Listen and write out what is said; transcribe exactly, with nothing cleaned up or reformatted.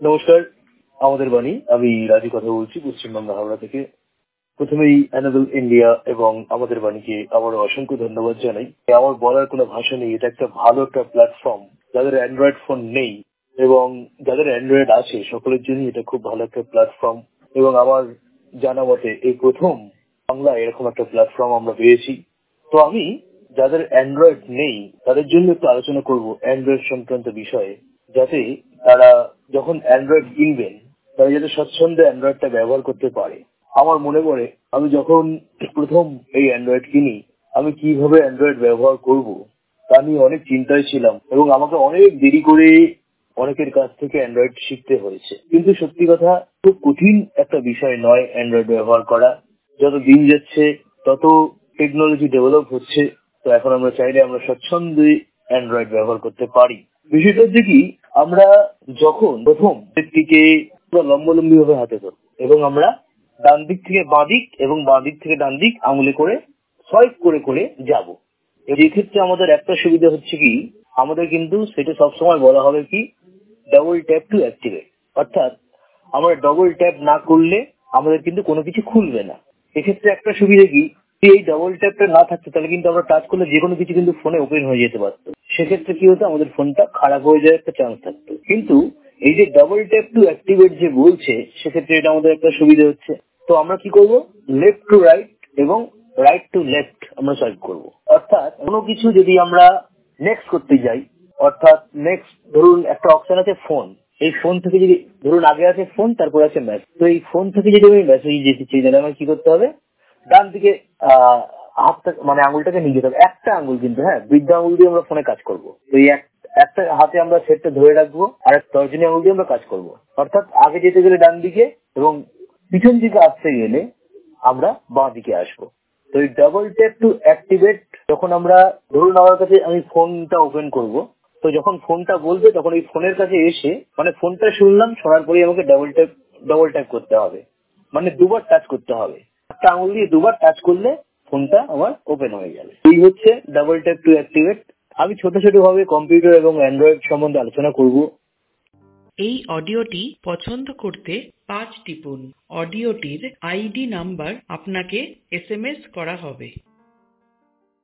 নমস্কার, আমাদের বাণী। আমি রাজি কথা বলছি পশ্চিমবঙ্গ হাওড়া থেকে। প্রথমেই অ্যানাবল ইন্ডিয়া এবং আমাদের বাণীকে আবারও অসংখ্য ধন্যবাদ জানাই। আমার বলার কোনো ভাষা নেই, এটা একটা ভালো একটা প্ল্যাটফর্ম। যাদের অ্যান্ড্রয়েড ফোন নেই এবং যাদের অ্যান্ড্রয়েড আছে সকলের জন্য এটা খুব ভালো একটা প্ল্যাটফর্ম। এবং আমার জানা মতে এই প্রথম বাংলা এরকম একটা প্ল্যাটফর্ম আমরা পেয়েছি। তো আমি যাদের অ্যান্ড্রয়েড নেই তাদের জন্য একটু আলোচনা করব অ্যান্ড্রয়েড সংক্রান্ত বিষয়ে, যাতে তারা যখন অ্যান্ড্রয়েড কিনবেন তারা যাতে স্বচ্ছন্দে অ্যান্ড্রয়েডটা ব্যবহার করতে পারে। আমার মনে পড়ে আমি যখন প্রথম এই অ্যান্ড্রয়েড কিনি, আমি কিভাবে অ্যান্ড্রয়েড ব্যবহার করব তা নিয়ে অনেক চিন্তায় ছিলাম এবং আমাকে অনেক দেরি করে অনেকের কাছ থেকে অ্যান্ড্রয়েড শিখতে হয়েছে। কিন্তু সত্যি কথা, খুব কঠিন একটা বিষয় নয় অ্যান্ড্রয়েড ব্যবহার করা। যত দিন যাচ্ছে তত টেকনোলজি ডেভেলপ হচ্ছে। তো এখন আমরা চাইলে আমরা স্বচ্ছন্দে অ্যান্ড্রয়েড ব্যবহার করতে পারি। বিষয়টা হচ্ছে কি, আমরা যখন প্রথম দিকে পুরো লম্বলম্বি ভাবে হাতে ধরব এবং আমরা ডান দিক থেকে বাঁ দিক এবং বাঁ দিক থেকে ডান দিক আঙুলে করে সোয়াইপ করে করে যাব। এই ক্ষেত্রে আমাদের একটা সুবিধা হচ্ছে কি, আমাদের কিন্তু সেটা সবসময় বলা হবে কি ডাবল ট্যাপ টু অ্যাক্টিভেট, অর্থাৎ আমরা ডবল ট্যাপ না করলে আমাদের কিন্তু কোনো কিছু খুলবে না। এক্ষেত্রে একটা সুবিধা কি, এই ডবল ট্যাপটা না থাকতো তাহলে কিন্তু আমরা টাচ করলে যে কোনো কিছু কিন্তু ফোনে ওপেন হয়ে যেতে পারতো। সেক্ষেত্রে কি হতো, আমাদের ফোনটা খারাপ হয়ে যাওয়ার একটা চান্স থাকতো। কিন্তু এই যে ডাবল ট্যাপ টু অ্যাক্টিভেট যে বলছে, সেক্ষেত্রে এটা আমাদের একটা সুবিধা হচ্ছে। তো আমরা কি করব, লেফট টু রাইট এবং রাইট টু লেফট আমরা সোয়াইপ করব। অর্থাৎ কোনো কিছু যদি আমরা নেক্সট করতে যাই, অর্থাৎ নেক্সট ধরুন একটা অপশন আছে ফোন, এই ফোন থেকে যদি ধরুন আগে আছে ফোন তারপর আছে মেসেজ, তো এই ফোন থেকে যদি আমি মেসেজ যেতে চাই তাহলে আমার কি করতে হবে, ডান দিকে আহ হাতটা মানে আঙুলটাকে নিয়ে যেতে হবে। একটা আঙুল কিন্তু, হ্যাঁ, বৃদ্ধ আঙুল দিয়ে আমরা ফোনে কাজ করবো। তো এই একটা হাতে আমরা সেটটা ধরে রাখবো আর এক তর্জনী আঙুল দিয়ে আমরা কাজ করবো। অর্থাৎ আগে যেতে গেলে ডান দিকে এবং পিছন দিকে আসতে গেলে আমরা বাঁ দিকে আসবো। তো এই ডাবল ট্যাপ টু অ্যাক্টিভেট যখন আমরা, ধরুন আমার কাছে আমি ফোনটা ওপেন করব, তো যখন ফোনটা বলবে তখন এই ফোনের কাছে এসে মানে ফোনটা শুনলাম, শোনার পরে আমাকে ডাবল ট্যাপ ডাবল ট্যাপ করতে হবে, মানে দুবার টাচ করতে হবে। একটা আঙুল দিয়ে দুবার টাচ করলে ফোনটা আমার ওপেন হয়ে যাবে। এই হচ্ছে ডাবল ট্যাপ টু অ্যাক্টিভেট। আমি ছোট ছোট ভাবে কম্পিউটার এবং অ্যান্ড্রয়েড সম্বন্ধে আলোচনা করব। এই অডিওটি পছন্দ করতে পাঁচ টিপুন। অডিওটির আইডি নাম্বার আপনাকে এস এম এস করা হবে।